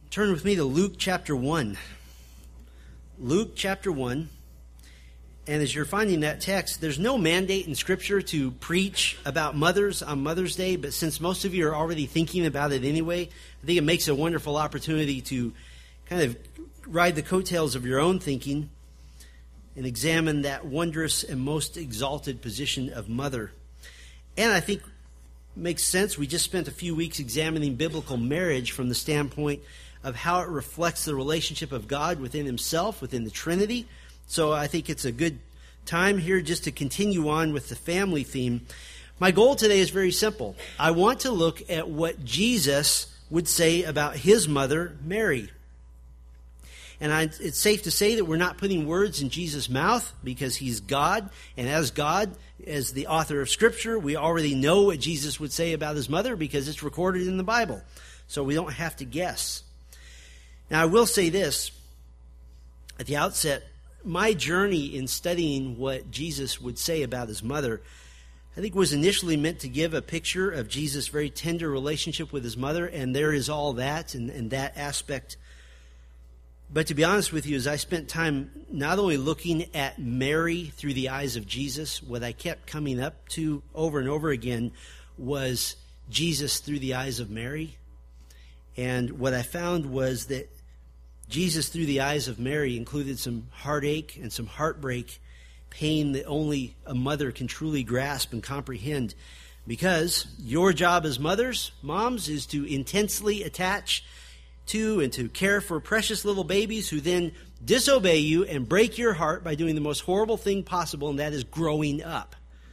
Turn with me to Luke chapter 1. Luke chapter 1. And as you're finding that text, there's no mandate in Scripture to preach about mothers on Mother's Day, but since most of you are already thinking about it anyway, I think it makes a wonderful opportunity to kind of ride the coattails of your own thinking and examine that wondrous and most exalted position of mother. And I think it makes sense. We just spent a few weeks examining biblical marriage from the standpoint of how it reflects the relationship of God within himself, within the Trinity. So I think it's a good time here just to continue on with the family theme. My goal today is very simple. I want to look at what Jesus would say about his mother, Mary. And it's safe to say that we're not putting words in Jesus' mouth because he's God. And as God, as the author of Scripture, we already know what Jesus would say about his mother because it's recorded in the Bible. So we don't have to guess. Now, I will say this at the outset. My journey in studying what Jesus would say about his mother, I think was initially meant to give a picture of Jesus' very tender relationship with his mother, and there is all that and that aspect. But to be honest with you, as I spent time not only looking at Mary through the eyes of Jesus, what I kept coming up to over and over again was Jesus through the eyes of Mary. And what I found was that Jesus through the eyes of Mary included some heartache and some heartbreak, pain that only a mother can truly grasp and comprehend. Because your job as moms, is to intensely attach to and to care for precious little babies who then disobey you and break your heart by doing the most horrible thing possible, and that is growing up.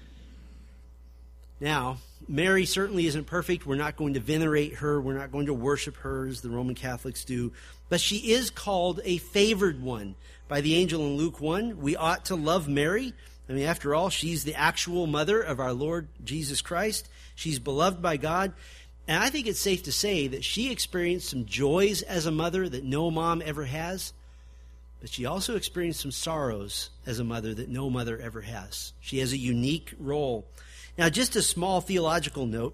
Now, Mary certainly isn't perfect. We're not going to venerate her. We're not going to worship her as the Roman Catholics do. But she is called a favored one by the angel in Luke 1. We ought to love Mary. I mean, after all, she's the actual mother of our Lord Jesus Christ. She's beloved by God. And I think it's safe to say that she experienced some joys as a mother that no mom ever has. But she also experienced some sorrows as a mother that no mother ever has. She has a unique role. Now, just a small theological note.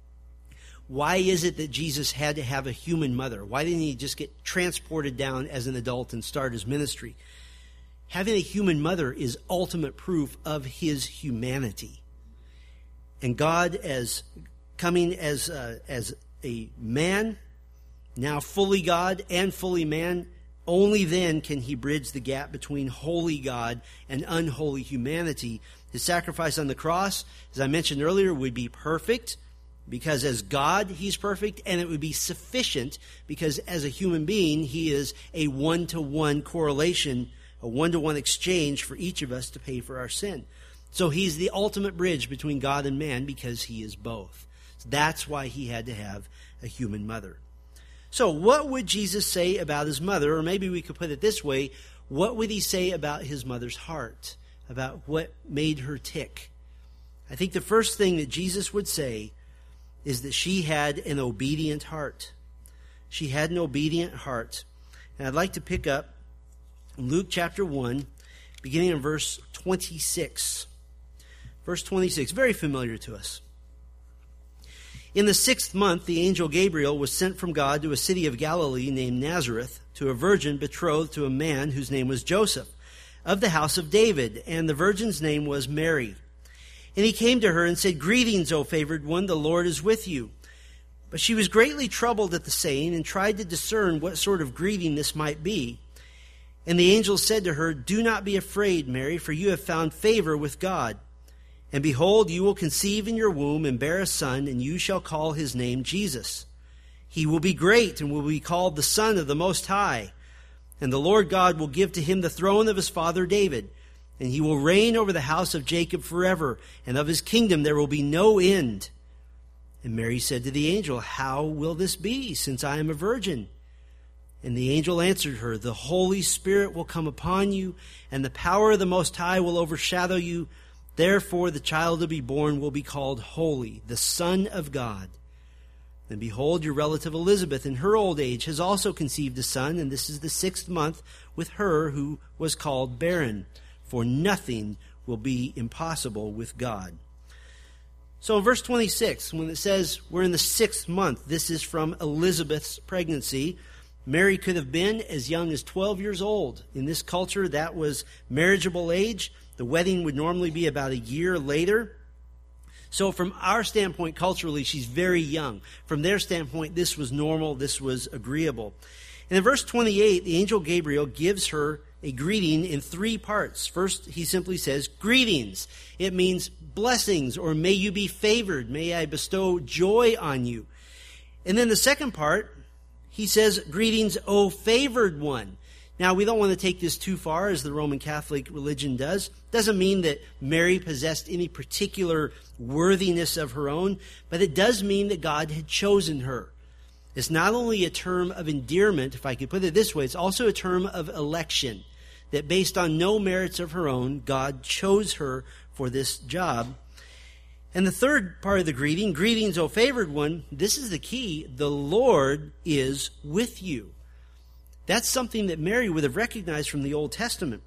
Why is it that Jesus had to have a human mother? Why didn't he just get transported down as an adult and start his ministry? Having a human mother is ultimate proof of his humanity. And God, as coming as a man, now fully God and fully man, only then can he bridge the gap between holy God and unholy humanity. His sacrifice on the cross, as I mentioned earlier, would be perfect because as God, he's perfect, and it would be sufficient because as a human being, he is a one-to-one correlation, a one-to-one exchange for each of us to pay for our sin. So he's the ultimate bridge between God and man because he is both. So that's why he had to have a human mother. So what would Jesus say about his mother? Or maybe we could put it this way, what would he say about his mother's heart? About what made her tick? I think the first thing that Jesus would say is that she had an obedient heart. She had an obedient heart. And I'd like to pick up Luke chapter 1, beginning in verse 26. Verse 26, very familiar to us. In the 6th month, the angel Gabriel was sent from God to a city of Galilee named Nazareth, to a virgin betrothed to a man whose name was Joseph, of the house of David, and the virgin's name was Mary. And he came to her and said, "Greetings, O favored one, the Lord is with you." But she was greatly troubled at the saying and tried to discern what sort of greeting this might be. And the angel said to her, "Do not be afraid, Mary, for you have found favor with God. And behold, you will conceive in your womb and bear a son, and you shall call his name Jesus. He will be great and will be called the Son of the Most High. And the Lord God will give to him the throne of his father David, and he will reign over the house of Jacob forever, and of his kingdom there will be no end." And Mary said to the angel, "How will this be, since I am a virgin?" And the angel answered her, "The Holy Spirit will come upon you, and the power of the Most High will overshadow you. Therefore the child to be born will be called Holy, the Son of God. And behold, your relative Elizabeth in her old age has also conceived a son, and this is the 6th month with her who was called barren. For nothing will be impossible with God." So in verse 26, when it says we're in the 6th month, this is from Elizabeth's pregnancy. Mary could have been as young as 12 years old. In this culture, that was marriageable age. The wedding would normally be about a year later. So from our standpoint, culturally, she's very young. From their standpoint, this was normal, this was agreeable. And in verse 28, the angel Gabriel gives her a greeting in 3 parts. First, he simply says, greetings. It means blessings, or may you be favored. May I bestow joy on you. And then the second part, he says, greetings, O favored one. Now, we don't want to take this too far, as the Roman Catholic religion does. Doesn't mean that Mary possessed any particular worthiness of her own, but it does mean that God had chosen her. It's not only a term of endearment, if I could put it this way, it's also a term of election, that based on no merits of her own, God chose her for this job. And the third part of the greeting, greetings, O favored one, this is the key. The Lord is with you. That's something that Mary would have recognized from the Old Testament.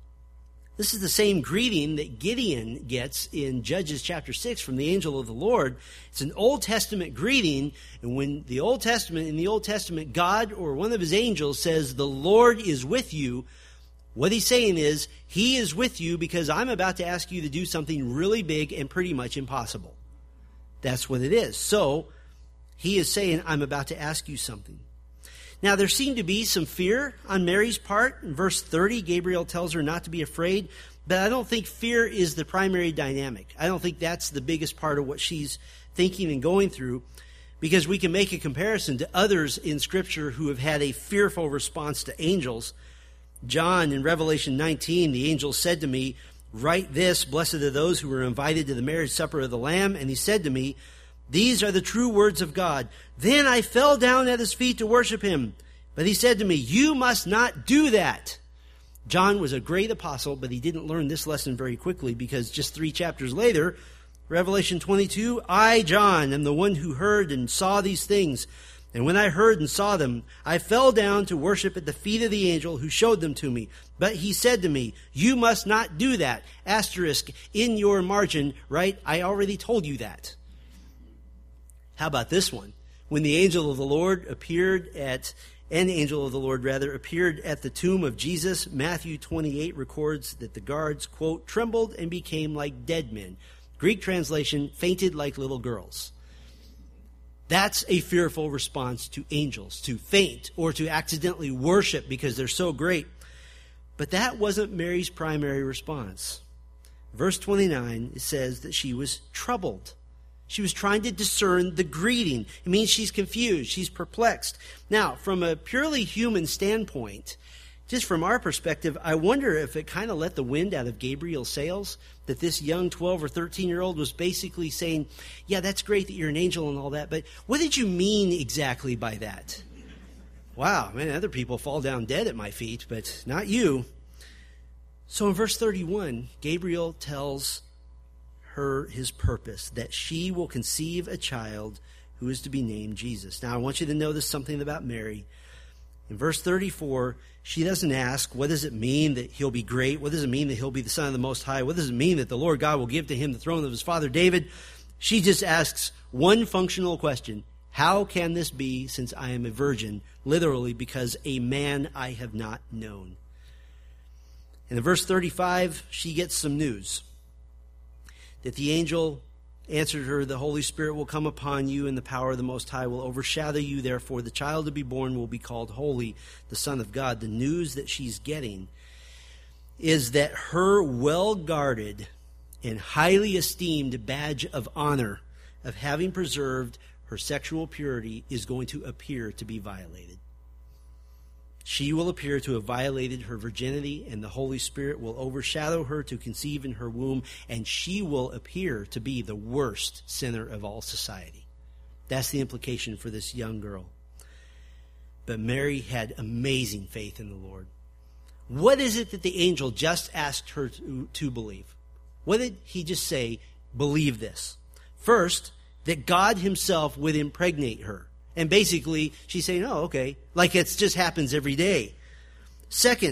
This is the same greeting that Gideon gets in Judges chapter 6 from the angel of the Lord. It's an Old Testament greeting, and when in the Old Testament, God or one of his angels says, the Lord is with you, what he's saying is, he is with you because I'm about to ask you to do something really big and pretty much impossible. That's what it is. So, he is saying, I'm about to ask you something. Now, there seemed to be some fear on Mary's part. In verse 30, Gabriel tells her not to be afraid, but I don't think fear is the primary dynamic. I don't think that's the biggest part of what she's thinking and going through, because we can make a comparison to others in Scripture who have had a fearful response to angels. John, in Revelation 19, the angel said to me, write this, blessed are those who were invited to the marriage supper of the Lamb. And he said to me, these are the true words of God. Then I fell down at his feet to worship him. But he said to me, you must not do that. John was a great apostle, but he didn't learn this lesson very quickly, because just 3 chapters later, Revelation 22, I, John, am the one who heard and saw these things. And when I heard and saw them, I fell down to worship at the feet of the angel who showed them to me. But he said to me, you must not do that. Asterisk in your margin, right? I already told you that. How about this one? When the angel of the Lord appeared at the tomb of Jesus, Matthew 28 records that the guards, quote, trembled and became like dead men. Greek translation, fainted like little girls. That's a fearful response to angels, to faint or to accidentally worship because they're so great. But that wasn't Mary's primary response. Verse 29, it says that she was troubled. She was trying to discern the greeting. It means she's confused. She's perplexed. Now, from a purely human standpoint, just from our perspective, I wonder if it kind of let the wind out of Gabriel's sails, that this young 12 or 13-year-old was basically saying, yeah, that's great that you're an angel and all that, but what did you mean exactly by that? Wow, man, other people fall down dead at my feet, but not you. So in verse 31, Gabriel tells her his purpose, that she will conceive a child who is to be named Jesus. Now, I want you to notice something about Mary. In verse 34, she doesn't ask, what does it mean that he'll be great? What does it mean that he'll be the Son of the Most High? What does it mean that the Lord God will give to him the throne of his father David? She just asks one functional question. How can this be, since I am a virgin? Literally, because a man I have not known. And in verse 35, she gets some news. That the angel answered her, the Holy Spirit will come upon you, and the power of the Most High will overshadow you. Therefore, the child to be born will be called Holy, the Son of God. The news that she's getting is that her well-guarded and highly esteemed badge of honor of having preserved her sexual purity is going to appear to be violated. She will appear to have violated her virginity, and the Holy Spirit will overshadow her to conceive in her womb, and she will appear to be the worst sinner of all society. That's the implication for this young girl. But Mary had amazing faith in the Lord. What is it that the angel just asked her to believe? What did he just say? Believe this. First, that God himself would impregnate her. And basically, she's saying, oh, okay, like it just happens every day. Second,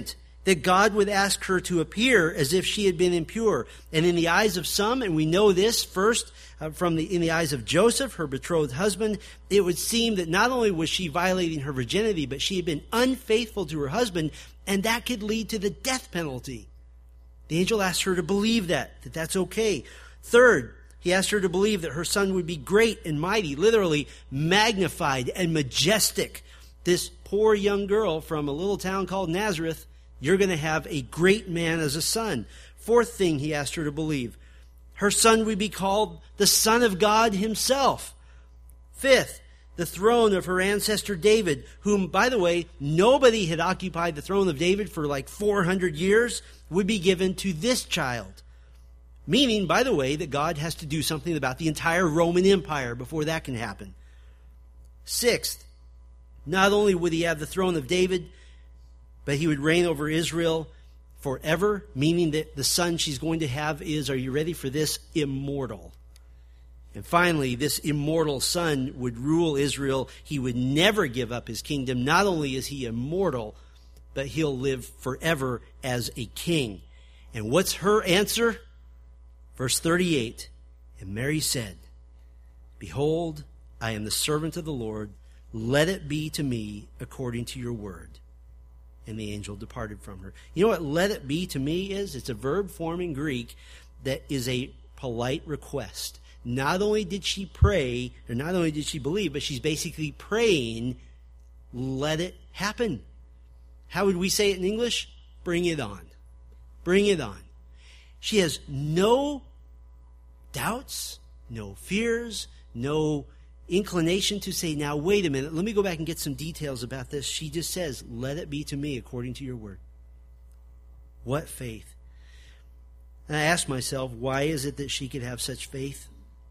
that God would ask her to appear as if she had been impure. And in the eyes of some, and we know this first in the eyes of Joseph, her betrothed husband, it would seem that not only was she violating her virginity, but she had been unfaithful to her husband, and that could lead to the death penalty. The angel asked her to believe that that's okay. Third, he asked her to believe that her son would be great and mighty, literally magnified and majestic. This poor young girl from a little town called Nazareth, you're going to have a great man as a son. Fourth thing he asked her to believe, her son would be called the Son of God himself. Fifth, the throne of her ancestor David, whom, by the way, nobody had occupied the throne of David for like 400 years, would be given to this child. Meaning, by the way, that God has to do something about the entire Roman Empire before that can happen. Sixth, not only would he have the throne of David, but he would reign over Israel forever, meaning that the son she's going to have is, are you ready for this, immortal. And finally, this immortal son would rule Israel. He would never give up his kingdom. Not only is he immortal, but he'll live forever as a king. And what's her answer? Verse 38, and Mary said, "Behold, I am the servant of the Lord. Let it be to me according to your word." And the angel departed from her. You know what let it be to me is? It's a verb form in Greek that is a polite request. Not only did she pray, or not only did she believe, but she's basically praying, let it happen. How would we say it in English? Bring it on. Bring it on. She has no doubts, no fears, no inclination to say, now wait a minute, let me go back and get some details about this. She just says, let it be to me according to your word. What faith. And I asked myself, why is it that she could have such faith?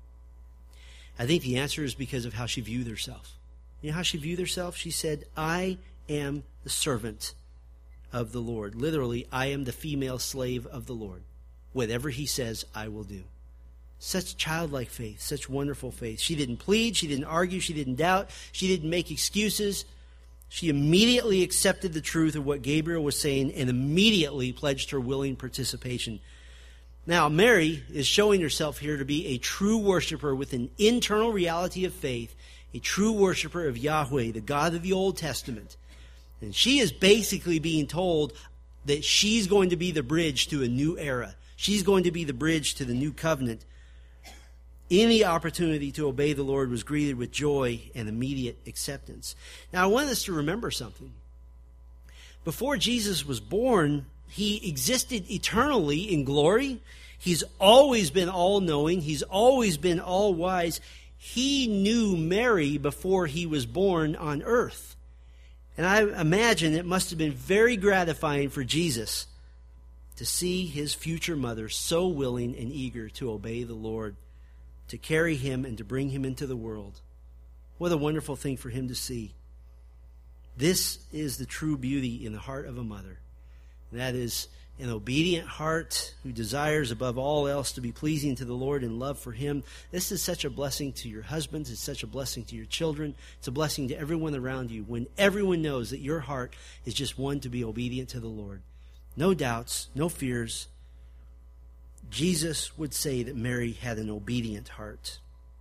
I think the answer is because of how she viewed herself. You know how she viewed herself? She said, I am the servant of the Lord. Literally, I am the female slave of the Lord. Whatever he says, I will do. Such childlike faith, such wonderful faith. She didn't plead, she didn't argue, she didn't doubt, she didn't make excuses. She immediately accepted the truth of what Gabriel was saying and immediately pledged her willing participation. Now, Mary is showing herself here to be a true worshiper with an internal reality of faith, a true worshiper of Yahweh, the God of the Old Testament. And she is basically being told that she's going to be the bridge to a new era. She's going to be the bridge to the new covenant. Any opportunity to obey the Lord was greeted with joy and immediate acceptance. Now, I want us to remember something. Before Jesus was born, he existed eternally in glory. He's always been all-knowing. He's always been all-wise. He knew Mary before he was born on earth. And I imagine it must have been very gratifying for Jesus to see his future mother so willing and eager to obey the Lord, to carry him and to bring him into the world. What a wonderful thing for him to see. This is the true beauty in the heart of a mother. That is an obedient heart who desires above all else to be pleasing to the Lord and love for him. This is such a blessing to your husbands. It's such a blessing to your children. It's a blessing to everyone around you when everyone knows that your heart is just one to be obedient to the Lord. No doubts, no fears. Jesus would say that Mary had an obedient heart.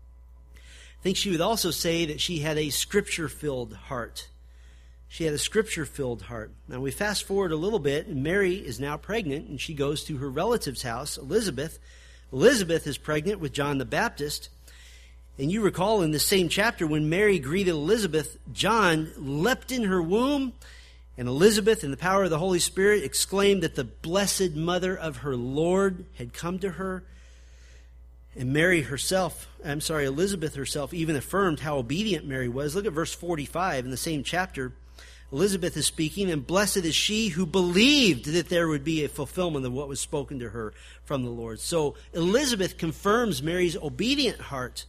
I think she would also say that she had a scripture-filled heart. She had a scripture-filled heart. Now we fast forward a little bit, and Mary is now pregnant, and she goes to her relative's house, Elizabeth. Elizabeth is pregnant with John the Baptist. And you recall in the same chapter when Mary greeted Elizabeth, John leapt in her womb, and Elizabeth, in the power of the Holy Spirit, exclaimed that the blessed mother of her Lord had come to her. And Elizabeth herself even affirmed how obedient Mary was. Look at verse 45 in the same chapter. Elizabeth is speaking, and blessed is she who believed that there would be a fulfillment of what was spoken to her from the Lord. So Elizabeth confirms Mary's obedient heart.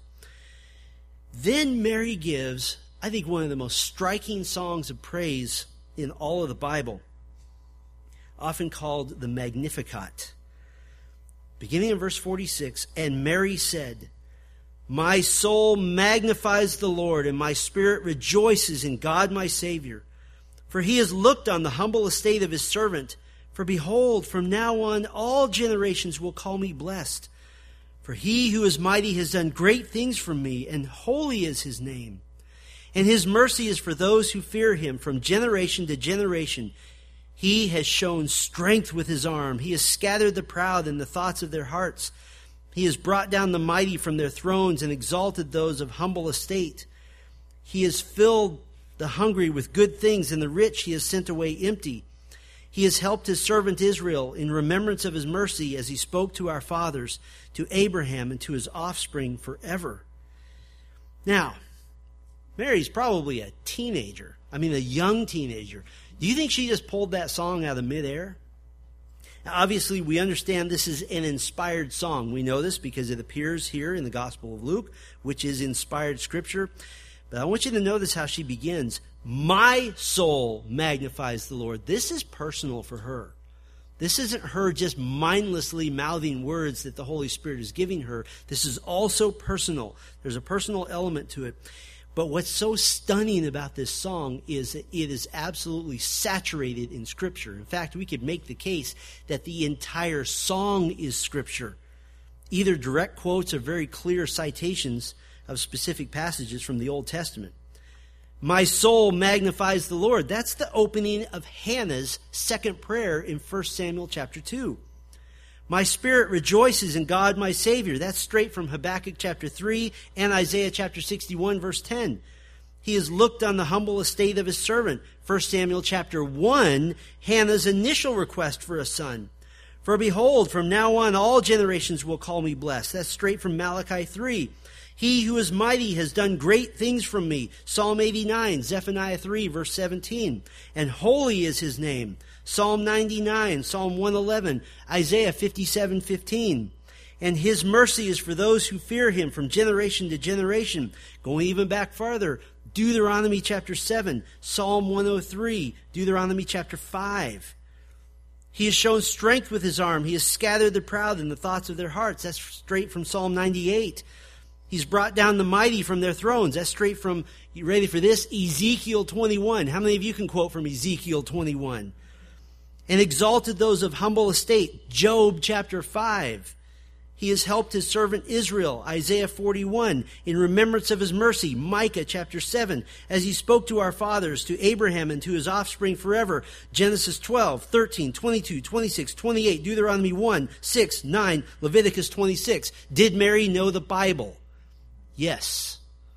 Then Mary gives, I think, one of the most striking songs of praise in all of the Bible, often called the Magnificat. Beginning in verse 46, and Mary said, my soul magnifies the Lord, and my spirit rejoices in God my Savior. For he has looked on the humble estate of his servant. For behold, from now on all generations will call me blessed. For he who is mighty has done great things for me, and holy is his name. And his mercy is for those who fear him from generation to generation. He has shown strength with his arm. He has scattered the proud in the thoughts of their hearts. He has brought down the mighty from their thrones and exalted those of humble estate. He has filled the hungry with good things, and the rich he has sent away empty. He has helped his servant Israel in remembrance of his mercy, as he spoke to our fathers, to Abraham, and to his offspring forever. Now, Mary's probably a teenager. I mean, a young teenager. Do you think she just pulled that song out of midair? Now, obviously, we understand this is an inspired song. We know this because it appears here in the Gospel of Luke, which is inspired scripture. But I want you to notice how she begins. My soul magnifies the Lord. This is personal for her. This isn't her just mindlessly mouthing words that the Holy Spirit is giving her. This is also personal. There's a personal element to it. But what's so stunning about this song is that it is absolutely saturated in Scripture. In fact, we could make the case that the entire song is Scripture. Either direct quotes or very clear citations of specific passages from the Old Testament. My soul magnifies the Lord. That's the opening of Hannah's second prayer in 1 Samuel chapter 2. My spirit rejoices in God my Savior. That's straight from Habakkuk chapter 3 and Isaiah chapter 61 verse 10. He has looked on the humble estate of his servant. 1 Samuel chapter 1, Hannah's initial request for a son. For behold, from now on all generations will call me blessed. That's straight from Malachi 3. He who is mighty has done great things from me. Psalm 89, Zephaniah 3, verse 17. And holy is his name. Psalm 99, Psalm 111, Isaiah 57, 15. And his mercy is for those who fear him from generation to generation. Going even back farther, Deuteronomy chapter 7, Psalm 103, Deuteronomy chapter 5. He has shown strength with his arm. He has scattered the proud in the thoughts of their hearts. That's straight from Psalm 98. He's brought down the mighty from their thrones. That's straight from, you ready for this? Ezekiel 21. How many of you can quote from Ezekiel 21? And exalted those of humble estate. Job chapter 5. He has helped his servant Israel. Isaiah 41. In remembrance of his mercy. Micah chapter 7. As he spoke to our fathers, to Abraham, and to his offspring forever. Genesis 12, 13, 22, 26, 28. Deuteronomy 1, 6, 9. Leviticus 26. Did Mary know the Bible? Yes.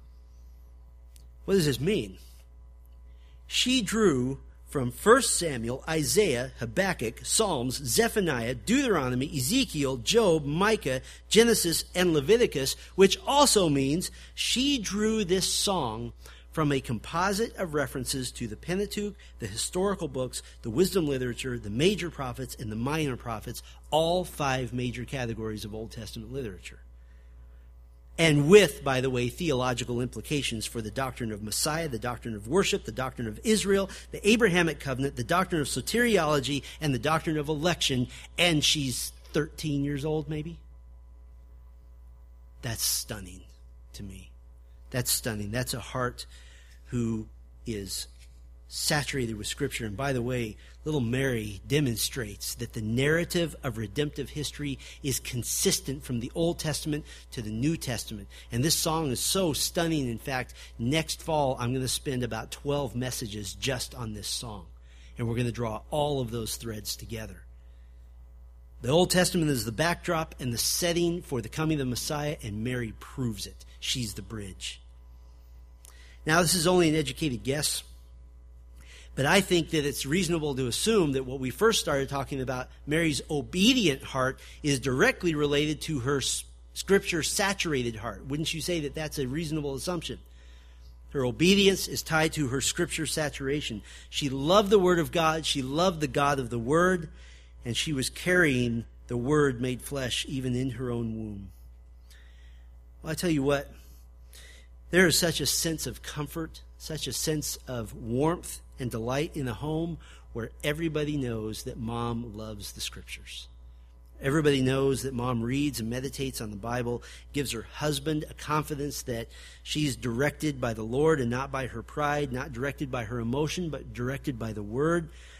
What does this mean? She drew from 1 Samuel, Isaiah, Habakkuk, Psalms, Zephaniah, Deuteronomy, Ezekiel, Job, Micah, Genesis, and Leviticus, which also means she drew this song from a composite of references to the Pentateuch, the historical books, the wisdom literature, the major prophets, and the minor prophets, all 5 major categories of Old Testament literature. And with, by the way, theological implications for the doctrine of Messiah, the doctrine of worship, the doctrine of Israel, the Abrahamic covenant, the doctrine of soteriology, and the doctrine of election. And she's 13 years old, maybe? That's stunning to me. That's stunning. That's a heart who is saturated with Scripture. And by the way, little Mary demonstrates that the narrative of redemptive history is consistent from the Old Testament to the New Testament. And this song is so stunning. In fact, next fall, I'm going to spend about 12 messages just on this song. And we're going to draw all of those threads together. The Old Testament is the backdrop and the setting for the coming of the Messiah, and Mary proves it. She's the bridge. Now, this is only an educated guess. But I think that it's reasonable to assume that what we first started talking about, Mary's obedient heart, is directly related to her Scripture-saturated heart. Wouldn't you say that that's a reasonable assumption? Her obedience is tied to her Scripture saturation. She loved the Word of God. She loved the God of the Word. And she was carrying the Word made flesh even in her own womb. Well, I tell you what, there is such a sense of comfort, such a sense of warmth and delight in a home where everybody knows that mom loves the Scriptures. Everybody knows that mom reads and meditates on the Bible, gives her husband a confidence that she's directed by the Lord and not by her pride, not directed by her emotion, but directed by the Word.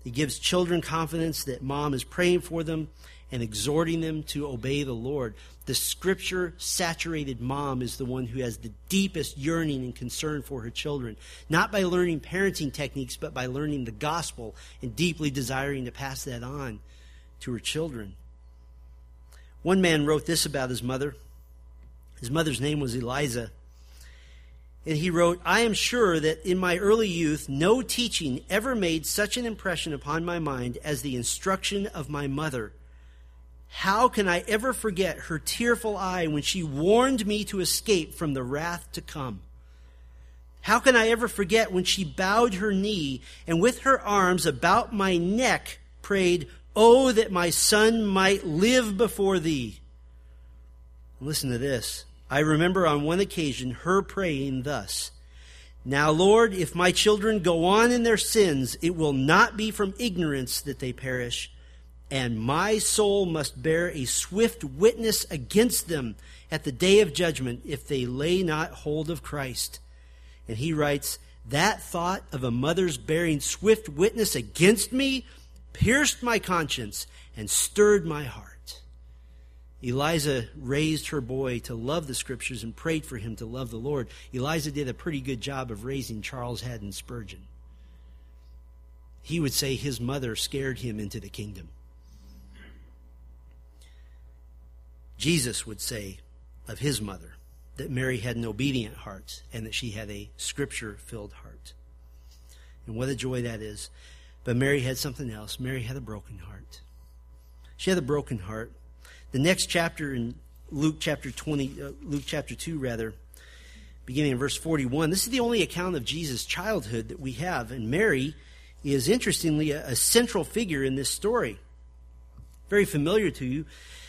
He gives children confidence that mom is praying for them and exhorting them to obey the Lord. The Scripture-saturated mom is the one who has the deepest yearning and concern for her children, not by learning parenting techniques, but by learning the gospel and deeply desiring to pass that on to her children. One man wrote this about his mother. His mother's name was Eliza. And he wrote, "I am sure that in my early youth, no teaching ever made such an impression upon my mind as the instruction of my mother. How can I ever forget her tearful eye when she warned me to escape from the wrath to come? How can I ever forget when she bowed her knee and with her arms about my neck prayed, 'Oh, that my son might live before thee.'" Listen to this. I remember on one occasion her praying thus, "Now, Lord, if my children go on in their sins, it will not be from ignorance that they perish, and my soul must bear a swift witness against them at the day of judgment if they lay not hold of Christ." And he writes, "That thought of a mother's bearing swift witness against me pierced my conscience and stirred my heart." Eliza raised her boy to love the Scriptures and prayed for him to love the Lord. Eliza did a pretty good job of raising Charles Haddon Spurgeon. He would say his mother scared him into the kingdom. Jesus would say of his mother that Mary had an obedient heart and that she had a Scripture-filled heart. And what a joy that is. But Mary had something else. Mary had a broken heart. She had a broken heart. The next chapter in Luke chapter 2, beginning in verse 41, this is the only account of Jesus' childhood that we have. And Mary is, interestingly, a central figure in this story. Very familiar to you.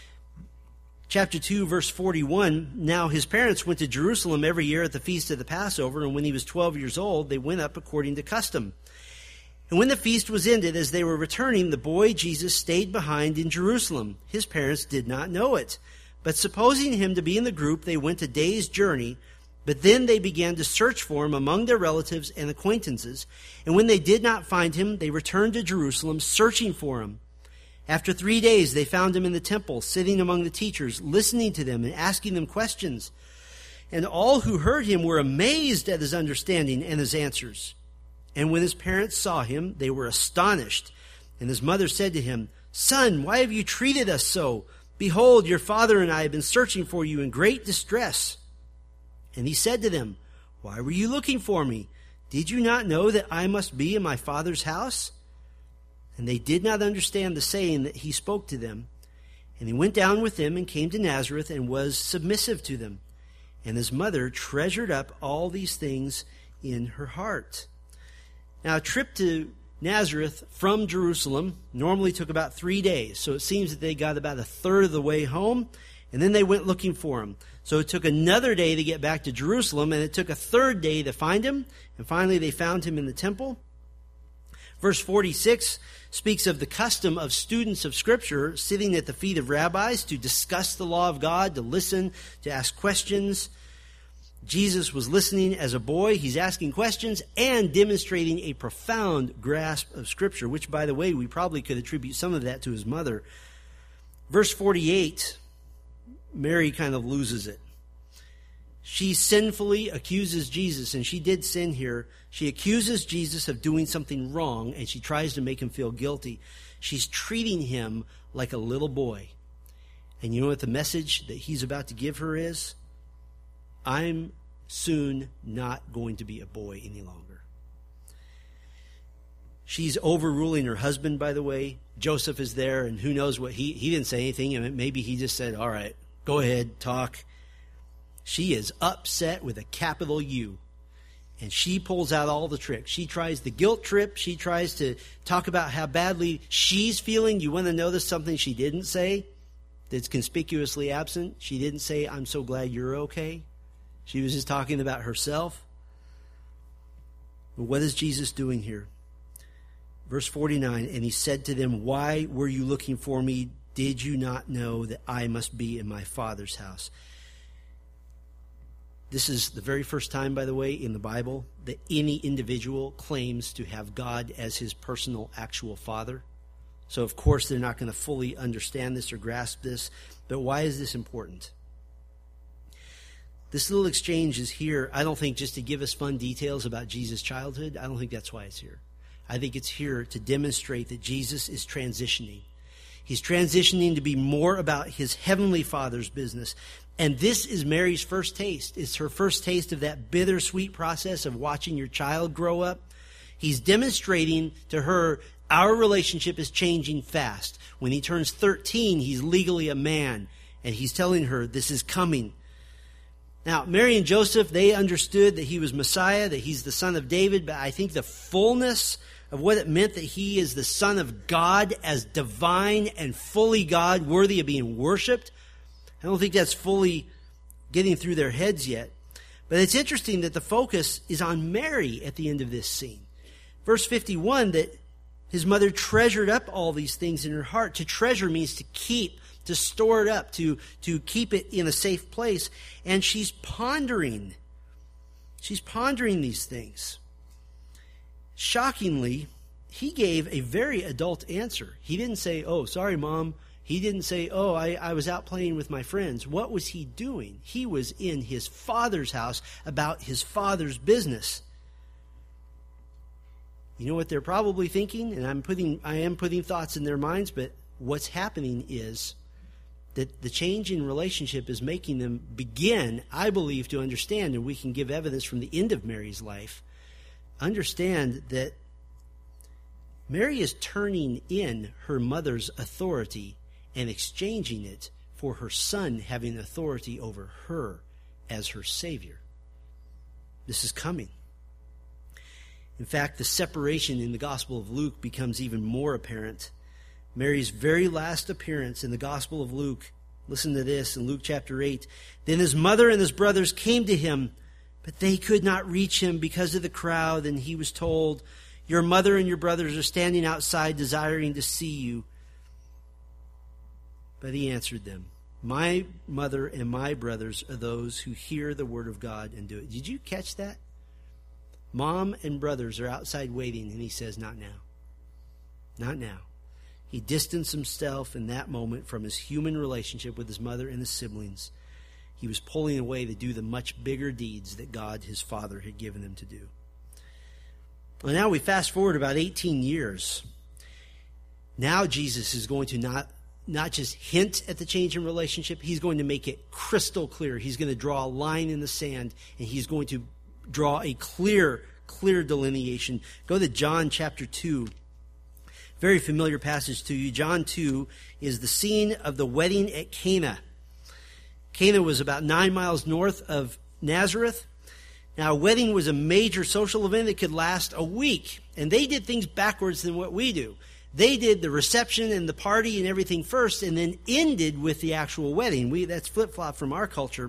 Chapter 2, verse 41, "Now his parents went to Jerusalem every year at the feast of the Passover, and when he was 12 years old, they went up according to custom. And when the feast was ended, as they were returning, the boy Jesus stayed behind in Jerusalem. His parents did not know it. But supposing him to be in the group, they went a day's journey. But then they began to search for him among their relatives and acquaintances. And when they did not find him, they returned to Jerusalem, searching for him. After 3 days, they found him in the temple, sitting among the teachers, listening to them and asking them questions. And all who heard him were amazed at his understanding and his answers. And when his parents saw him, they were astonished. And his mother said to him, 'Son, why have you treated us so? Behold, your father and I have been searching for you in great distress.' And he said to them, 'Why were you looking for me? Did you not know that I must be in my father's house?' And they did not understand the saying that he spoke to them. And he went down with them and came to Nazareth and was submissive to them. And his mother treasured up all these things in her heart." Now, a trip to Nazareth from Jerusalem normally took about 3 days. So it seems that they got about a third of the way home, and then they went looking for him. So it took another day to get back to Jerusalem, and it took a third day to find him. And finally, they found him in the temple. Verse 46 speaks of the custom of students of Scripture sitting at the feet of rabbis to discuss the law of God, to listen, to ask questions. Jesus was listening as a boy. He's asking questions and demonstrating a profound grasp of Scripture, which, by the way, we probably could attribute some of that to his mother. Verse 48, Mary kind of loses it. She sinfully accuses Jesus, and she did sin here. She accuses Jesus of doing something wrong, and she tries to make him feel guilty. She's treating him like a little boy. And you know what the message that he's about to give her is? I'm soon not going to be a boy any longer. She's overruling her husband, by the way. Joseph is there, and who knows what he didn't say anything. And maybe he just said, "All right, go ahead, talk." She is upset with a capital U. And she pulls out all the tricks. She tries the guilt trip. She tries to talk about how badly she's feeling. You want to notice something she didn't say that's conspicuously absent? She didn't say, "I'm so glad you're okay." She was just talking about herself. But what is Jesus doing here? Verse 49, "And he said to them, 'Why were you looking for me? Did you not know that I must be in my Father's house?'" This is the very first time, by the way, in the Bible that any individual claims to have God as his personal, actual father. So, of course, they're not going to fully understand this or grasp this. But why is this important? This little exchange is here, I don't think, just to give us fun details about Jesus' childhood. I don't think that's why it's here. I think it's here to demonstrate that Jesus is transitioning. He's transitioning to be more about his heavenly Father's business. And this is Mary's first taste. It's her first taste of that bittersweet process of watching your child grow up. He's demonstrating to her our relationship is changing fast. When he turns 13, he's legally a man. And he's telling her this is coming. Now, Mary and Joseph, they understood that he was Messiah, that he's the son of David. But I think the fullness of what it meant that he is the Son of God as divine and fully God, worthy of being worshipped, I don't think that's fully getting through their heads yet. But it's interesting that the focus is on Mary at the end of this scene. Verse 51, that his mother treasured up all these things in her heart. To treasure means to keep, to store it up, to keep it in a safe place. And she's pondering. She's pondering these things. Shockingly, he gave a very adult answer. He didn't say, "Oh, sorry, Mom." He didn't say, "Oh, I was out playing with my friends." What was he doing? He was in his Father's house about his Father's business. You know what they're probably thinking? And I am putting thoughts in their minds, but what's happening is that the change in relationship is making them begin, I believe, to understand, and we can give evidence from the end of Mary's life, understand that Mary is turning in her mother's authority and exchanging it for her son having authority over her as her Savior. This is coming. In fact, the separation in the Gospel of Luke becomes even more apparent. Mary's very last appearance in the Gospel of Luke, listen to this in Luke chapter 8. Then his mother and his brothers came to him, but they could not reach him because of the crowd, and he was told, "Your mother and your brothers are standing outside desiring to see you." But he answered them, "My mother and my brothers are those who hear the word of God and do it." Did you catch that? Mom and brothers are outside waiting, and he says, "Not now. Not now." He distanced himself in that moment from his human relationship with his mother and his siblings. He was pulling away to do the much bigger deeds that God, his Father, had given him to do. Well, now we fast forward about 18 years. Now Jesus is going to not just hint at the change in relationship, he's going to make it crystal clear. He's going to draw a line in the sand, and he's going to draw a clear delineation. Go to John chapter 2. Very familiar passage to you. John 2 is the scene of the wedding at Cana. Cana was about 9 miles north of Nazareth. Now, a wedding was a major social event that could last a week, and they did things backwards than what we do. They did the reception and the party and everything first, and then ended with the actual wedding. That's flip-flop from our culture.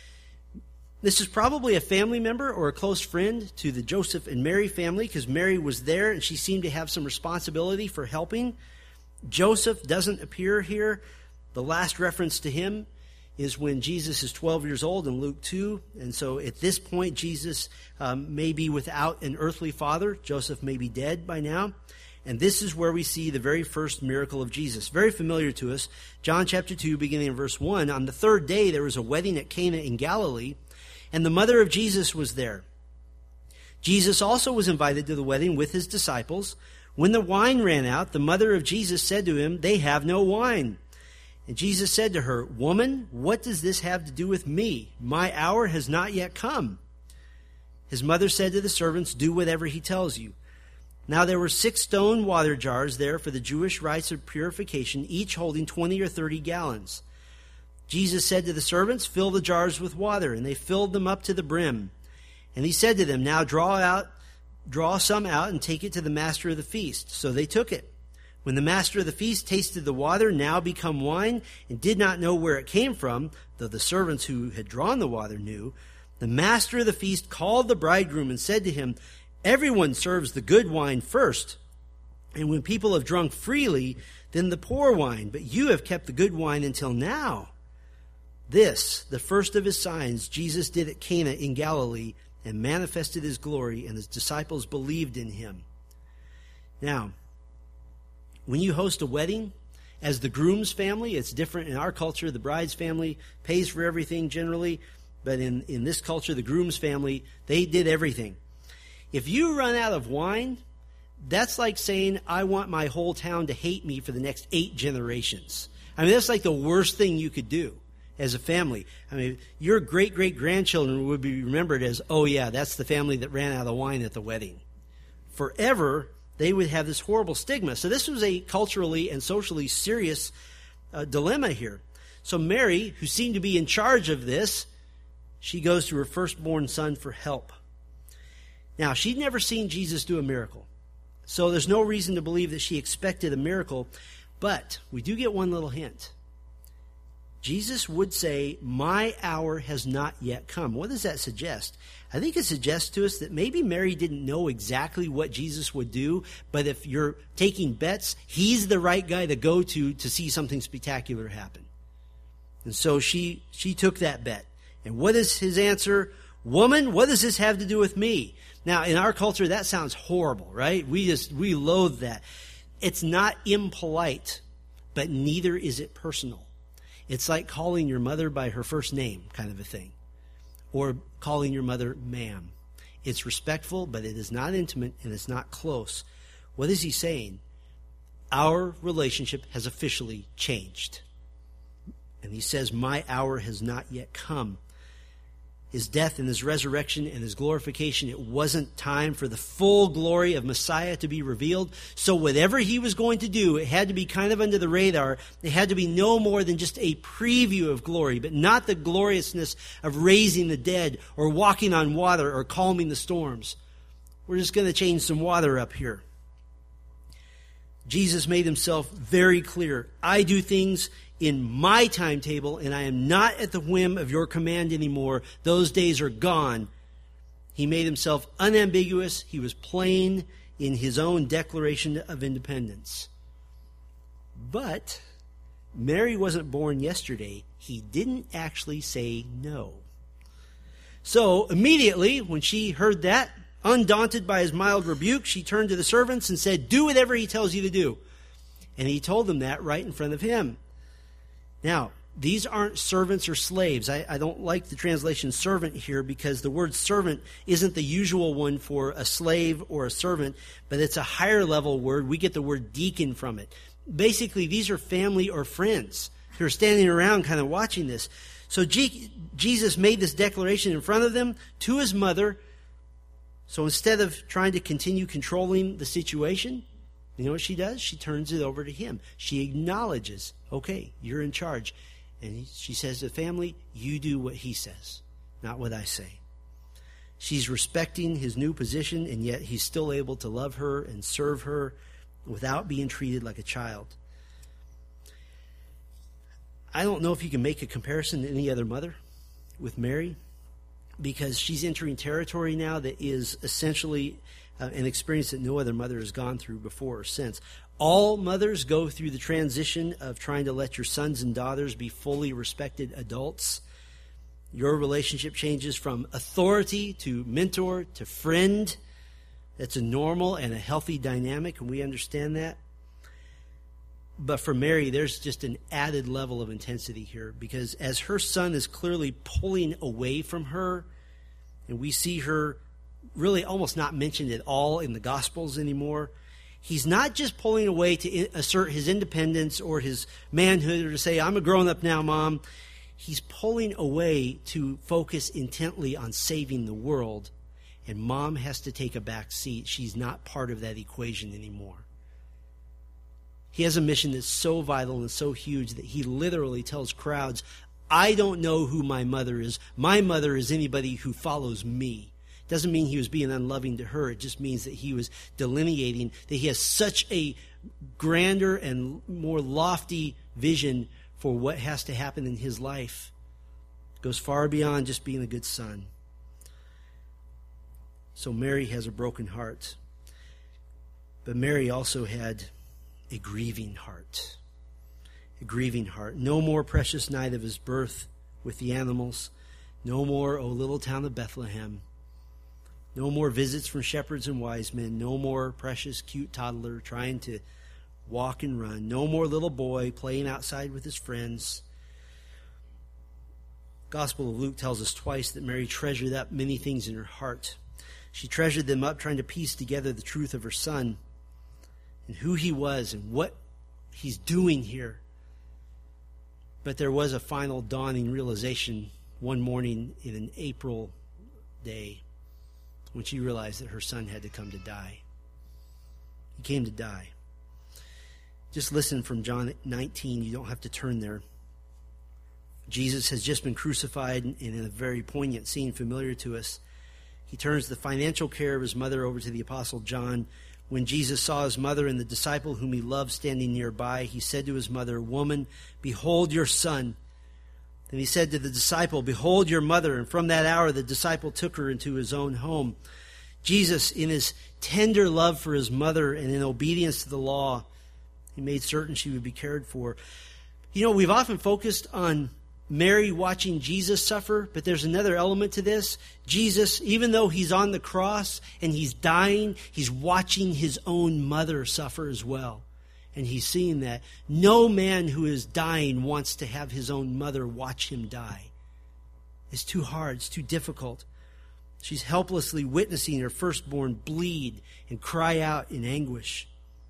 This is probably a family member or a close friend to the Joseph and Mary family, because Mary was there and she seemed to have some responsibility for helping. Joseph doesn't appear here. The last reference to him is when Jesus is 12 years old in Luke 2. And so at this point, Jesus may be without an earthly father. Joseph may be dead by now. And this is where we see the very first miracle of Jesus. Very familiar to us. John chapter 2, beginning in verse 1. On the third day, there was a wedding at Cana in Galilee, and the mother of Jesus was there. Jesus also was invited to the wedding with his disciples. When the wine ran out, the mother of Jesus said to him, "They have no wine." And Jesus said to her, "Woman, what does this have to do with me? My hour has not yet come." His mother said to the servants, "Do whatever he tells you." Now there were 6 stone water jars there for the Jewish rites of purification, each holding 20 or 30 gallons. Jesus said to the servants, "Fill the jars with water," and they filled them up to the brim. And he said to them, "Now draw some out and take it to the master of the feast." So they took it. When the master of the feast tasted the water, now become wine, and did not know where it came from, though the servants who had drawn the water knew, the master of the feast called the bridegroom and said to him, "Everyone serves the good wine first, and when people have drunk freely, then the poor wine, but you have kept the good wine until now." This, the first of his signs, Jesus did at Cana in Galilee and manifested his glory, and his disciples believed in him. Now, when you host a wedding, as the groom's family, it's different in our culture. The bride's family pays for everything generally, but in this culture, the groom's family, they did everything. If you run out of wine, that's like saying, I want my whole town to hate me for the next 8 generations. I mean, that's like the worst thing you could do as a family. I mean, your great-great-grandchildren would be remembered as, oh yeah, that's the family that ran out of wine at the wedding. Forever, they would have this horrible stigma. So this was a culturally and socially serious dilemma here. So Mary, who seemed to be in charge of this, she goes to her firstborn son for help. Now, she'd never seen Jesus do a miracle. So there's no reason to believe that she expected a miracle. But we do get one little hint. Jesus would say, my hour has not yet come. What does that suggest? I think it suggests to us that maybe Mary didn't know exactly what Jesus would do, but if you're taking bets, he's the right guy to go to see something spectacular happen. And so she took that bet. And what is his answer? Woman, what does this have to do with me? Now, in our culture, that sounds horrible, right? We loathe that. It's not impolite, but neither is it personal. It's like calling your mother by her first name kind of a thing. Or calling your mother ma'am. It's respectful, but it is not intimate and it's not close. What is he saying? Our relationship has officially changed. And he says, my hour has not yet come. His death and his resurrection and his glorification, it wasn't time for the full glory of Messiah to be revealed. So whatever he was going to do, it had to be kind of under the radar. It had to be no more than just a preview of glory, but not the gloriousness of raising the dead or walking on water or calming the storms. We're just going to change some water up here. Jesus made himself very clear. I do things in my timetable, and I am not at the whim of your command anymore. Those days are gone. He made himself unambiguous. He was plain in his own declaration of independence. But Mary wasn't born yesterday. He didn't actually say no. So immediately, when she heard that, undaunted by his mild rebuke, she turned to the servants and said, do whatever he tells you to do. And he told them that right in front of him. Now, these aren't servants or slaves. I don't like the translation servant here because the word servant isn't the usual one for a slave or a servant, but it's a higher level word. We get the word deacon from it. Basically, these are family or friends who are standing around kind of watching this. So Jesus made this declaration in front of them to his mother. So instead of trying to continue controlling the situation, you know what she does? She turns it over to him. She acknowledges, okay, you're in charge. And she says to the family, you do what he says, not what I say. She's respecting his new position, and yet he's still able to love her and serve her without being treated like a child. I don't know if you can make a comparison to any other mother with Mary, because she's entering territory now that is essentially an experience that no other mother has gone through before or since. All mothers go through the transition of trying to let your sons and daughters be fully respected adults. Your relationship changes from authority to mentor to friend. That's a normal and a healthy dynamic, and we understand that. But for Mary, there's just an added level of intensity here, because as her son is clearly pulling away from her, and we see her really almost not mentioned at all in the Gospels anymore, he's not just pulling away to assert his independence or his manhood or to say, I'm a grown-up now, Mom. He's pulling away to focus intently on saving the world, and Mom has to take a back seat. She's not part of that equation anymore. He has a mission that's so vital and so huge that he literally tells crowds, I don't know who my mother is. My mother is anybody who follows me. Doesn't mean he was being unloving to her. It just means that he was delineating that he has such a grander and more lofty vision for what has to happen in his life. It goes far beyond just being a good son. So Mary has a broken heart. But Mary also had a grieving heart. A grieving heart. No more precious night of his birth with the animals. No more, O little town of Bethlehem. No more visits from shepherds and wise men. No more precious, cute toddler trying to walk and run. No more little boy playing outside with his friends. Gospel of Luke tells us twice that Mary treasured up many things in her heart. She treasured them up, trying to piece together the truth of her son and who he was and what he's doing here. But there was a final dawning realization one morning in an April day when she realized that her son had to come to die. He came to die. Just listen from John 19. You don't have to turn there. Jesus has just been crucified, and in a very poignant scene familiar to us, he turns the financial care of his mother over to the Apostle John. When Jesus saw his mother and the disciple whom he loved standing nearby, he said to his mother, "Woman, behold your son." Then he said to the disciple, "Behold your mother." And from that hour, the disciple took her into his own home. Jesus, in his tender love for his mother and in obedience to the law, he made certain she would be cared for. You know, we've often focused on Mary watching Jesus suffer, but there's another element to this. Jesus, even though he's on the cross and he's dying, he's watching his own mother suffer as well. And he's seeing that. No man who is dying wants to have his own mother watch him die. It's too hard. It's too difficult. She's helplessly witnessing her firstborn bleed and cry out in anguish.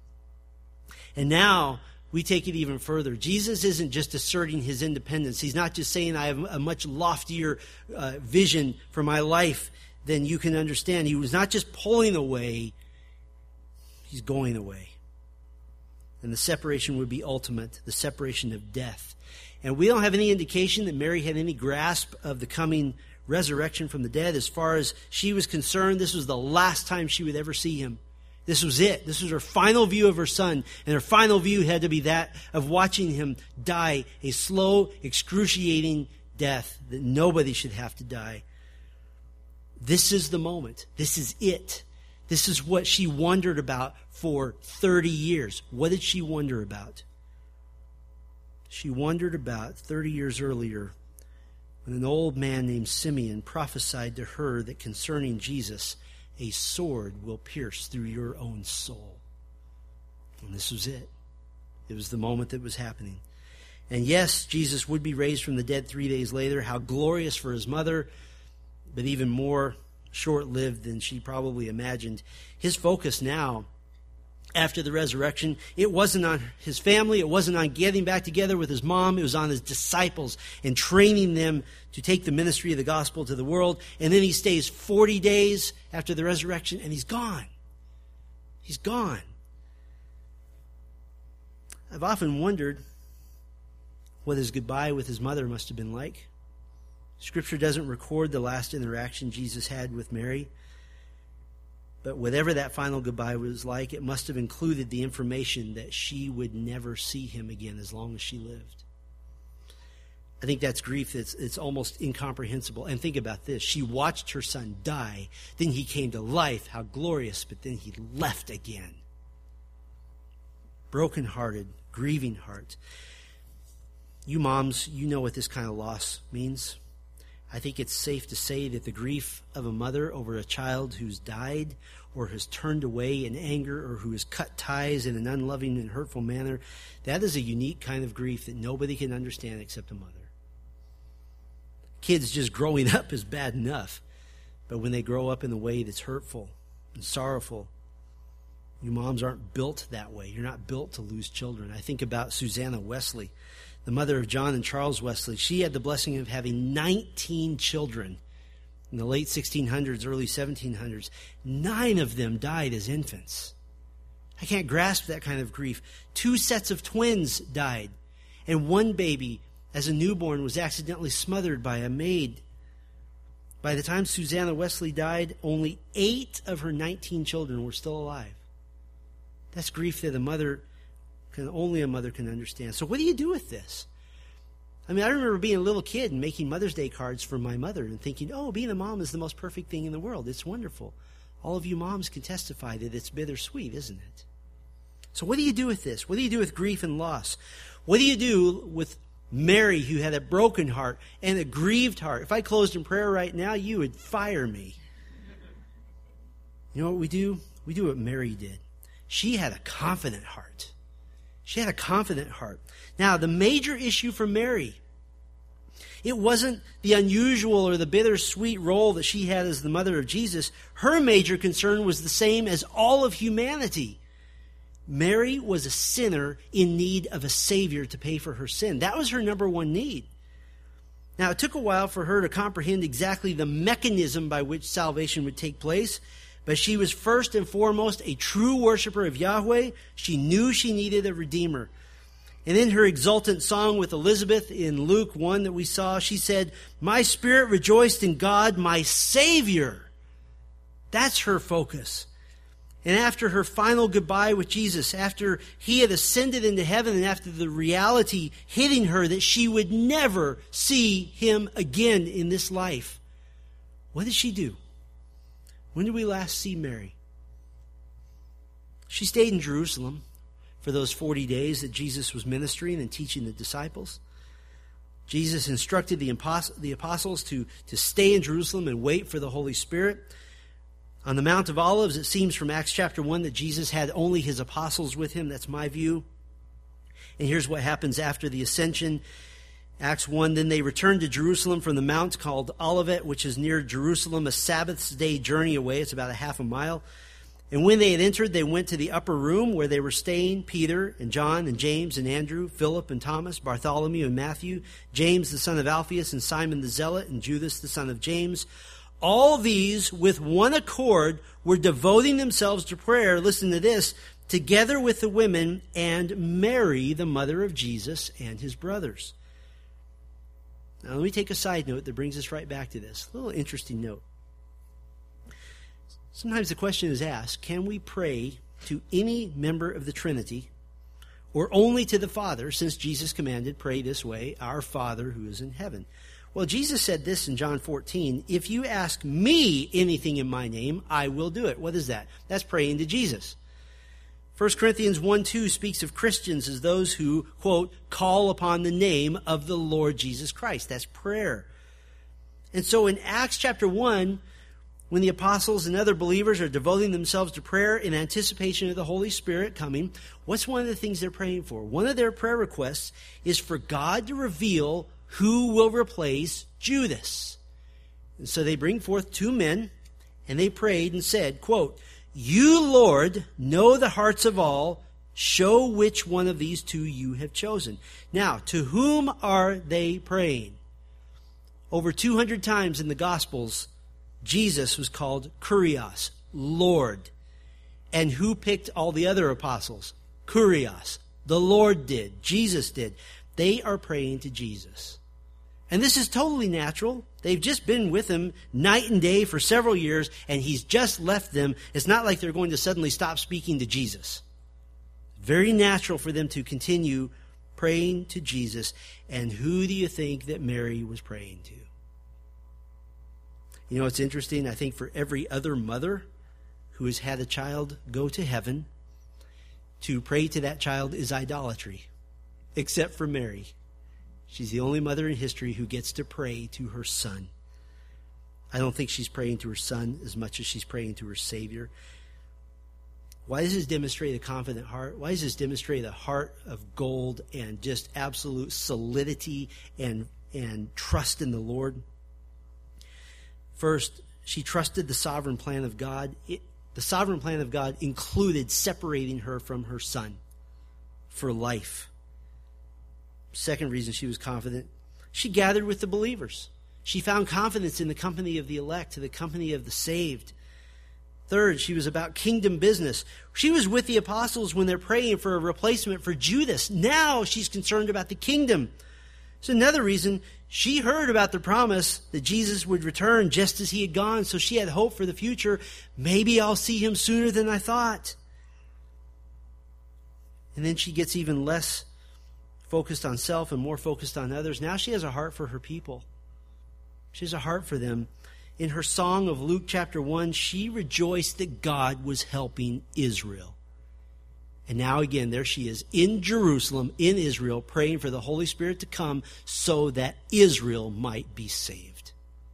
And now we take it even further. Jesus isn't just asserting his independence. He's not just saying, I have a much loftier vision for my life than you can understand. He was not just pulling away. He's going away. And the separation would be ultimate, the separation of death. And we don't have any indication that Mary had any grasp of the coming resurrection from the dead. As far as she was concerned, this was the last time she would ever see him. This was it. This was her final view of her son. And her final view had to be that of watching him die a slow, excruciating death that nobody should have to die. This is the moment. This is it. This is what she wondered about for 30 years. What did she wonder about? She wondered about 30 years earlier when an old man named Simeon prophesied to her that concerning Jesus, a sword will pierce through your own soul. And this was it. It was the moment that was happening. And yes, Jesus would be raised from the dead 3 days later. How glorious for his mother, but even more short-lived than she probably imagined. His focus now, after the resurrection, it wasn't on his family, it wasn't on getting back together with his mom, it was on his disciples and training them to take the ministry of the gospel to the world. And then he stays 40 days after the resurrection, and he's gone. He's gone. I've often wondered what his goodbye with his mother must have been like. Scripture doesn't record the last interaction Jesus had with Mary. But whatever that final goodbye was like, it must have included the information that she would never see him again as long as she lived. I think that's grief it's almost incomprehensible. And think about this. She watched her son die. Then he came to life. How glorious. But then he left again. Broken-hearted, grieving heart. You moms, you know what this kind of loss means. I think it's safe to say that the grief of a mother over a child who's died or has turned away in anger or who has cut ties in an unloving and hurtful manner, that is a unique kind of grief that nobody can understand except a mother. Kids just growing up is bad enough, but when they grow up in a way that's hurtful and sorrowful, you moms aren't built that way. You're not built to lose children. I think about Susanna Wesley, the mother of John and Charles Wesley. She had the blessing of having 19 children in the late 1600s, early 1700s. 9 of them died as infants. I can't grasp that kind of grief. 2 sets of twins died, and one baby, as a newborn, was accidentally smothered by a maid. By the time Susanna Wesley died, only 8 of her 19 children were still alive. That's grief that only a mother can understand. So what do you do with this? I mean, I remember being a little kid and making Mother's Day cards for my mother and thinking, oh, being a mom is the most perfect thing in the world. It's wonderful. All of you moms can testify that it's bittersweet, isn't it? So what do you do with this? What do you do with grief and loss? What do you do with Mary, who had a broken heart and a grieved heart. If I closed in prayer right now, you would fire me. You know what we do? We do what Mary did. She had a confident heart. She had a confident heart. Now, the major issue for Mary, it wasn't the unusual or the bittersweet role that she had as the mother of Jesus. Her major concern was the same as all of humanity. Mary was a sinner in need of a Savior to pay for her sin. That was her number one need. Now, it took a while for her to comprehend exactly the mechanism by which salvation would take place, but she was first and foremost a true worshiper of Yahweh. She knew she needed a Redeemer. And in her exultant song with Elizabeth in Luke 1 that we saw, she said, "My spirit rejoiced in God, my Savior." That's her focus. And after her final goodbye with Jesus, after he had ascended into heaven and after the reality hitting her that she would never see him again in this life, what did she do? When did we last see Mary? She stayed in Jerusalem for those 40 days that Jesus was ministering and teaching the disciples. Jesus instructed the apostles to stay in Jerusalem and wait for the Holy Spirit. On the Mount of Olives, it seems from Acts chapter 1 that Jesus had only his apostles with him. That's my view. And here's what happens after the ascension. Acts 1, then they returned to Jerusalem from the mount called Olivet, which is near Jerusalem, a Sabbath's day journey away. It's about a half a mile. And when they had entered, they went to the upper room where they were staying, Peter and John and James and Andrew, Philip and Thomas, Bartholomew and Matthew, James the son of Alphaeus and Simon the Zealot, and Judas the son of James. All these, with one accord, were devoting themselves to prayer, listen to this, together with the women and Mary, the mother of Jesus, and his brothers. Now, let me take a side note that brings us right back to this. A little interesting note. Sometimes the question is asked, can we pray to any member of the Trinity or only to the Father, since Jesus commanded, pray this way, our Father who is in heaven? Well, Jesus said this in John 14, if you ask me anything in my name, I will do it. What is that? That's praying to Jesus. 1 Corinthians 1:2 speaks of Christians as those who, quote, call upon the name of the Lord Jesus Christ. That's prayer. And so in Acts chapter 1, when the apostles and other believers are devoting themselves to prayer in anticipation of the Holy Spirit coming, what's one of the things they're praying for? One of their prayer requests is for God to reveal who will replace Judas. And so they bring forth two men, and they prayed and said, quote, you, Lord, know the hearts of all. Show which one of these two you have chosen. Now, to whom are they praying? Over 200 times in the Gospels, Jesus was called Kurios, Lord. And who picked all the other apostles? Kurios. The Lord did. Jesus did. They are praying to Jesus. And this is totally natural. They've just been with him night and day for several years, and he's just left them. It's not like they're going to suddenly stop speaking to Jesus. Very natural for them to continue praying to Jesus. And who do you think that Mary was praying to? You know, it's interesting. I think for every other mother who has had a child go to heaven, to pray to that child is idolatry, except for Mary. She's the only mother in history who gets to pray to her son. I don't think she's praying to her son as much as she's praying to her Savior. Why does this demonstrate a confident heart? Why does this demonstrate a heart of gold and just absolute solidity and trust in the Lord? First, she trusted the sovereign plan of God. The sovereign plan of God included separating her from her son for life. Second reason she was confident, she gathered with the believers. She found confidence in the company of the elect, to the company of the saved. Third, she was about kingdom business. She was with the apostles when they're praying for a replacement for Judas. Now she's concerned about the kingdom. So another reason, she heard about the promise that Jesus would return just as he had gone, so she had hope for the future. Maybe I'll see him sooner than I thought. And then she gets even less focused on self and more focused on others. Now she has a heart for her people. She has a heart for them. In her song of Luke chapter 1, she rejoiced that God was helping Israel. And now again, there she is in Jerusalem, in Israel, praying for the Holy Spirit to come so that Israel might be saved.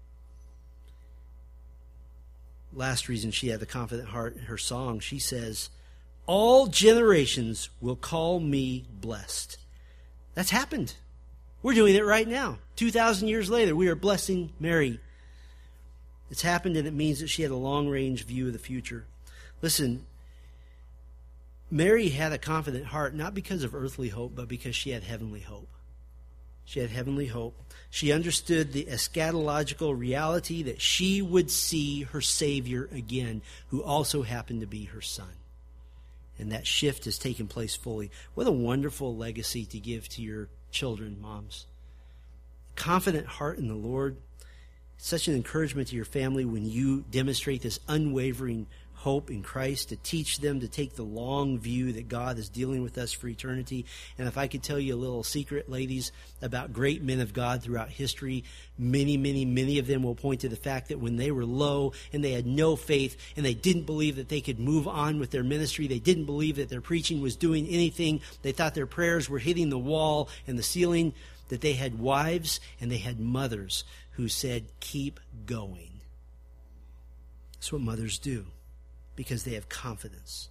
Last reason she had the confident heart in her song, she says, all generations will call me blessed. That's happened. We're doing it right now. 2,000 years later, we are blessing Mary. It's happened, and it means that she had a long-range view of the future. Listen, Mary had a confident heart, not because of earthly hope, but because she had heavenly hope. She had heavenly hope. She understood the eschatological reality that she would see her Savior again, who also happened to be her son. And that shift has taken place fully. What a wonderful legacy to give to your children, moms. Confident heart in the Lord. It's such an encouragement to your family when you demonstrate this unwavering hope in Christ, to teach them to take the long view that God is dealing with us for eternity. And if I could tell you a little secret, ladies, about great men of God throughout history, many of them will point to the fact that when they were low and they had no faith and they didn't believe that they could move on with their ministry, they didn't believe that their preaching was doing anything, they thought their prayers were hitting the wall and the ceiling, that they had wives and they had mothers who said, keep going. That's what mothers do, because they have confidence.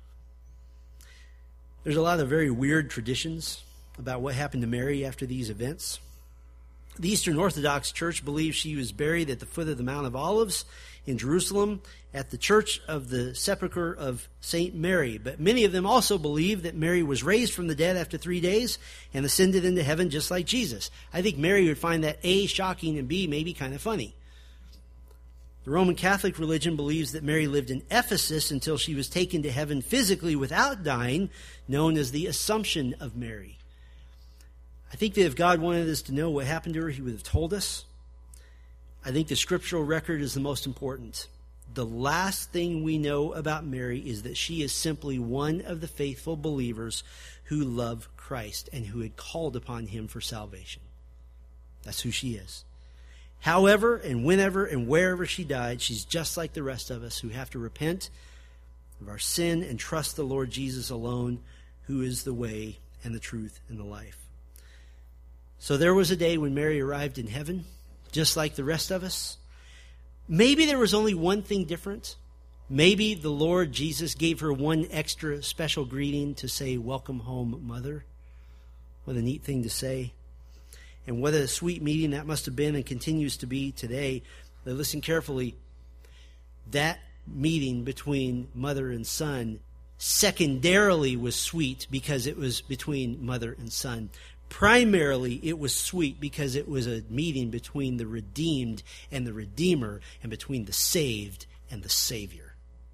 There's a lot of very weird traditions about what happened to Mary after these events. The Eastern Orthodox Church believes she was buried at the foot of the Mount of Olives in Jerusalem at the Church of the Sepulchre of St. Mary. But many of them also believe that Mary was raised from the dead after 3 days and ascended into heaven just like Jesus. I think Mary would find that A, shocking, and B, maybe kind of funny. The Roman Catholic religion believes that Mary lived in Ephesus until she was taken to heaven physically without dying, known as the Assumption of Mary. I think that if God wanted us to know what happened to her, he would have told us. I think the scriptural record is the most important. The last thing we know about Mary is that she is simply one of the faithful believers who love Christ and who had called upon him for salvation. That's who she is. However and whenever and wherever she died, she's just like the rest of us who have to repent of our sin and trust the Lord Jesus alone, who is the way and the truth and the life. So there was a day when Mary arrived in heaven, just like the rest of us. Maybe there was only one thing different. Maybe the Lord Jesus gave her one extra special greeting to say, "Welcome home, Mother." What a neat thing to say. And what a sweet meeting that must have been and continues to be today. But listen carefully. That meeting between mother and son secondarily was sweet because it was between mother and son. Primarily, it was sweet because it was a meeting between the redeemed and the Redeemer, and between the saved and the Savior.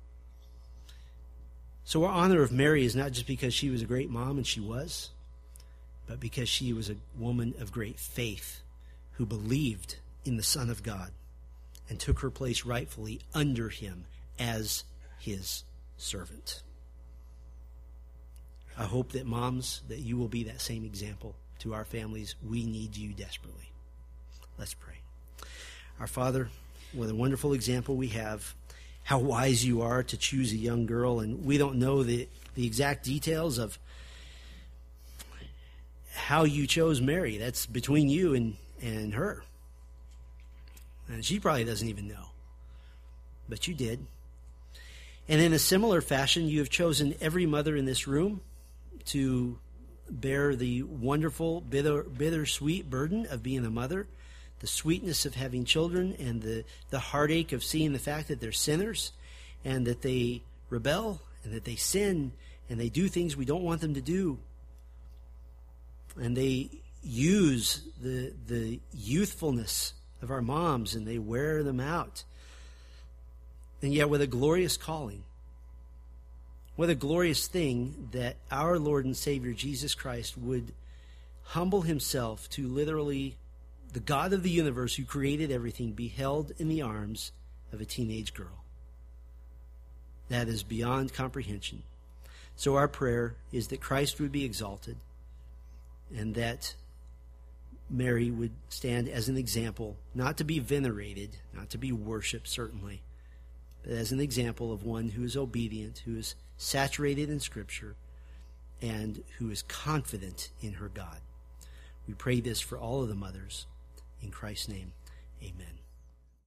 So our honor of Mary is not just because she was a great mom, and she was, but because she was a woman of great faith who believed in the Son of God and took her place rightfully under him as his servant. I hope that moms, that you will be that same example to our families. We need you desperately. Let's pray. Our Father, what a wonderful example we have. How wise you are to choose a young girl, and we don't know the exact details of how you chose Mary. That's between you and her. And she probably doesn't even know. But you did. And in a similar fashion, you have chosen every mother in this room to bear the wonderful, bittersweet burden of being a mother, the sweetness of having children, and the heartache of seeing the fact that they're sinners and that they rebel and that they sin and they do things we don't want them to do. And they use the youthfulness of our moms and they wear them out. And yet with a glorious calling. What a glorious thing that our Lord and Savior Jesus Christ would humble himself to literally the God of the universe who created everything be held in the arms of a teenage girl. That is beyond comprehension. So our prayer is that Christ would be exalted and that Mary would stand as an example, not to be venerated, not to be worshipped certainly, but as an example of one who is obedient, who is saturated in Scripture, and who is confident in her God. We pray this for all of the mothers. In Christ's name, amen.